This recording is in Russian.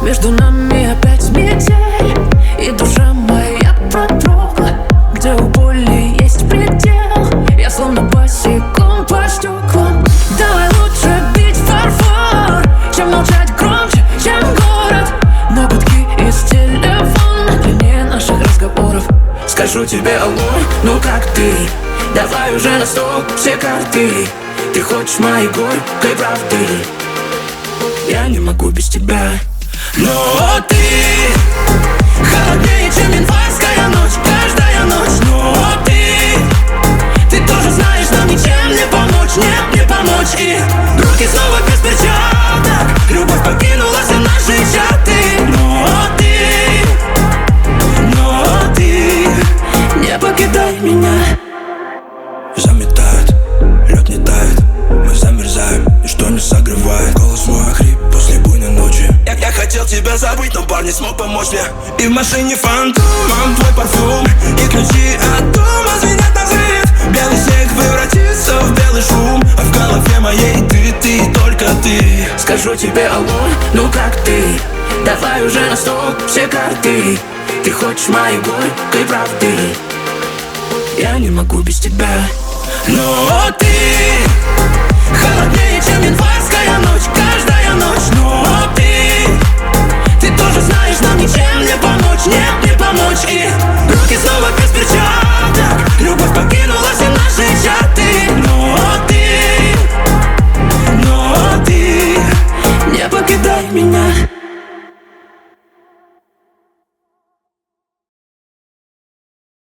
Между нами опять метель, и душа моя продрогла. Где у боли есть предел, я словно босиком по стеклам. Давай лучше бить фарфор, чем молчать громче, чем город. Но гудки из телефона длиннее наших разговоров. Скажу тебе алло, ну как ты? Давай уже на стол все карты. Ты хочешь моей горькой правды? Я не могу без тебя. Но ты холоднее, чем январская ночь, каждая ночь. Но ты тоже знаешь, нам ничем не помочь, нет, не помочь. И руки снова без перчаток, любовь покинула все наши чаты. Но ты не покидай меня. Заметает, лед не тает, мы замерзаем, ничто не согревает. Голос мой охрип после буйной ночи. Я хотел тебя забыть, но парень не смог помочь мне. И в машине фантомом твой парфюм, и ключи от дома звенят на взрыв. Белый снег превратится в белый шум, а в голове моей ты, только ты. Скажу тебе алло, ну как ты? Давай уже на стол все карты. Ты хочешь моей горькой правды? Я не могу без тебя. Но ты холоднее, чем январь.